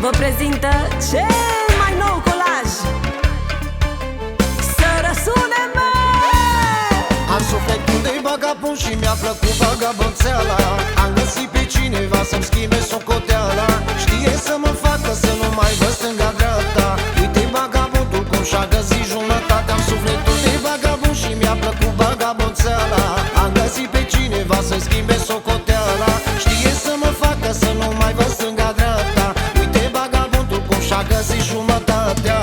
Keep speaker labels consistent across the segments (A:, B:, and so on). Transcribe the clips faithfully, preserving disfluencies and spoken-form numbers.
A: vă prezintă cel mai nou colaj. Să răsune, mă!
B: Am sufletul de vagabond și mi-a plăcut vagabonțeala. Am găsit pe cineva să-mi schimbe socoteala. Știe să mă facă să nu mai văd stânga-dreapta. Uite vagabondul cum și-a găsit jumătate. Am sufletul de vagabond și mi-a plăcut vagabonțeala. Am găsit pe cineva să-i schimbe socoteala. Știe să mă facă să nu mai văd stânga-dreapta. Uite vagabondul cum și-a găsit jumătatea.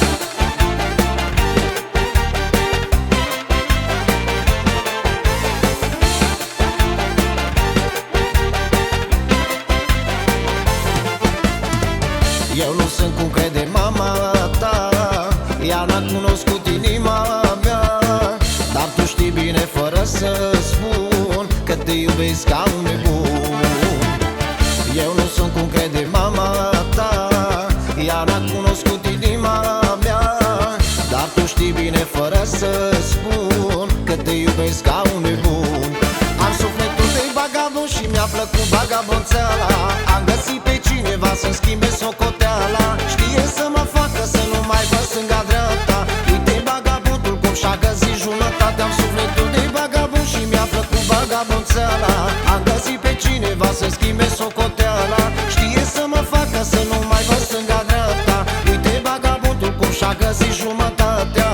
B: Eu nu sunt cum crede mama ta, ea n-a cunoscut inima mea. Dar tu știi bine fără să spun că te iubesc ca un nebun. Eu nu sunt cum crede mama ta, ea n-a cunoscut inima mea. Dar tu știi bine fără să spun că te iubesc ca un nebun. Am sufletul de vagabond și mi-a plăcut vagabonțeala. Am găsit pe cineva să-mi schimbe socoteala. Știe să mă facă să nu mai văd stânga-dreapta. Uite vagabondul cum și-a găsit jumătate. Am sufletul de vagabond și mi-a plăcut vagabonțeala. Am găsit pe cineva să-mi schimbe socoteala. Știe să mă facă să nu mai văd stânga-dreapta. Uite vagabondul cum și-a găsit jumătatea.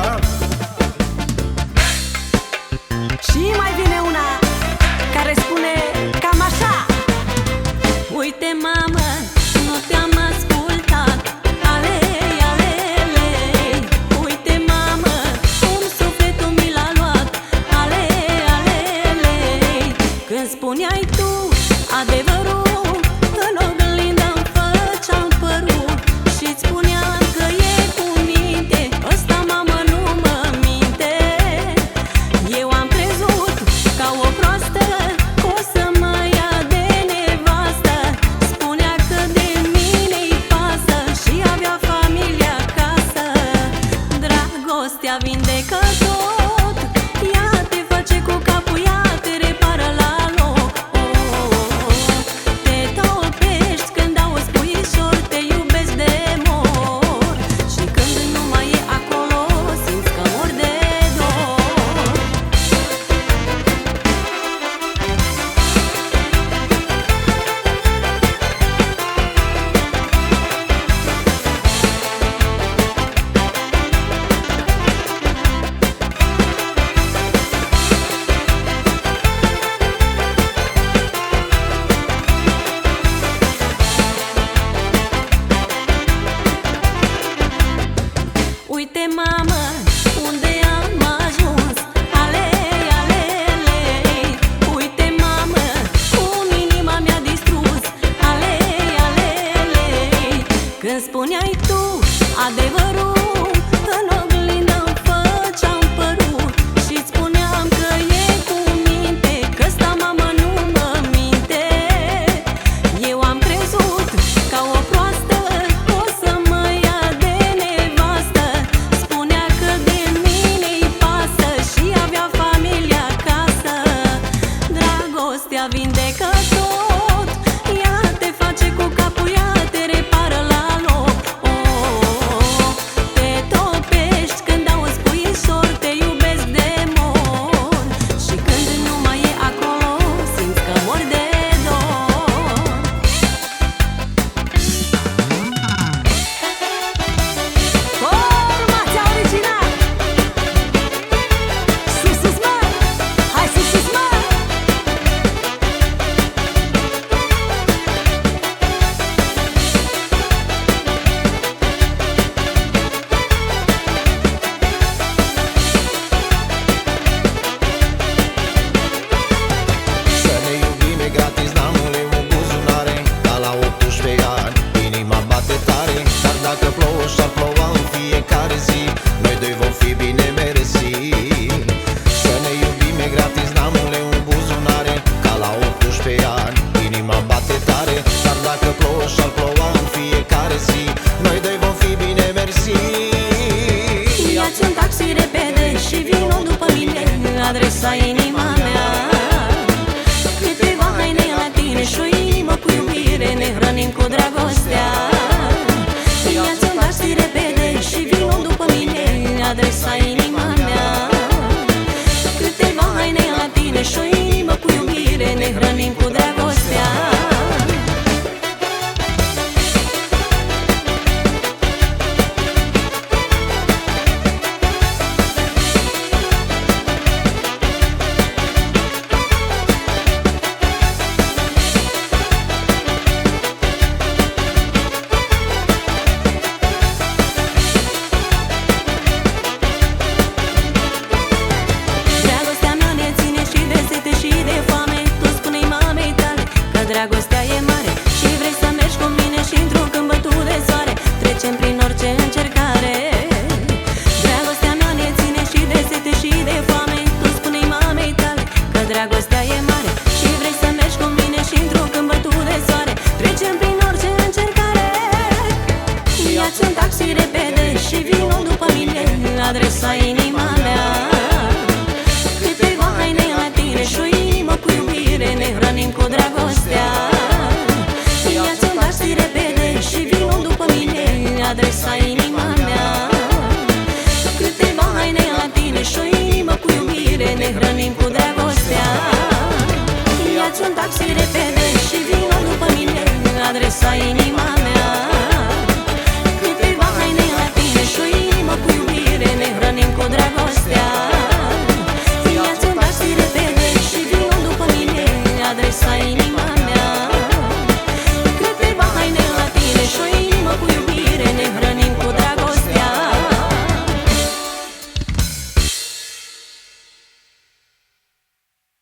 A: Și mai vine una care spune cam așa: uite, mamă, nu te-am ascultat. Alei, alei, uite, mamă, cum sufletul mi l-a luat. Alei, alei, când spuneai tu adevărul, în oglindă-mi făceam părul și-ți spuneam că e cu minte. Ăsta, mamă, nu mă minte. Eu am crezut ca o proastă că o să mă ia de nevastă. Spunea că de mine-i pasă și avea familie acasă. Dragostea vindecă tot, ea te face cu capul, ea te repară la loc. Oh, te topești când auzi puișor, te iubesc de mor. Și când nu mai e acolo, simți că mor de dor. Uite, mamă, unde am ajuns. Alei, alei, uite, mamă, cum inima mi-a distrus. Alei, alei, când spuneai tu adevărul, în oglindă-mi făceam părul și-ți spuneam că e cu minte. Că ăsta, mamă, nu mă minte. Eu am crezut ca o proastă că o să mă ia de nevastă. Spunea că de mine-i pasă și avea familie acasă. Dragostea vindecă tot, ea te face cu capul, ea te repară la loc. Oh, te topești când auzi puișor, te iubesc de mor. Și când nu mai e acolo, simți că mor de dor. Formația originală! Sus, sus, mă! Hai sus, sus, mă!
B: Să ne iubim e gratis, n-am un leu în buzunare. Ca la optsprezece ani, inima bate tare. Dar dacă plouă și-ar ploua în fiecare zi, noi doi vom fi bine mersi. Să ne iubim e gratis, n-am un leu în buzunare. Ca la optsprezece ani, inima bate tare. Dar dacă plouă și-ar ploua în fiecare zi, noi doi vom fi bine mersi.
A: Ia-ți un taxi repede și vino după mine, adresa inima mea. Câteva haine la tine și o inimă cu iubire, ne hrănim cu dragostea. adresa inima mea. Câteva haine la tine și o inimă cu iubire, ne hrănim cu dragostea. Dragostea e mare și vrei să mergi cu mine și într-un câmp bătut de soare trecem prin orice încercare. Dragostea mea ne ține și de sete și de foame. Tu spune-i mamei tale că dragostea e mare și vrei să mergi cu mine și într-un câmp bătut de soare trecem prin orice încercare. Ia-ți un taxi repede și vino după mine, adresa inima mea. Câteva haine la tine și o inimă cu iubire, ne hrănim cu dragostea. Ia-ți un taxi repede și vino după mine, adresa inima mea. Câteva haine la tine și o inimă cu iubire, ne hrănim cu dragostea. Ia-ți un taxi repede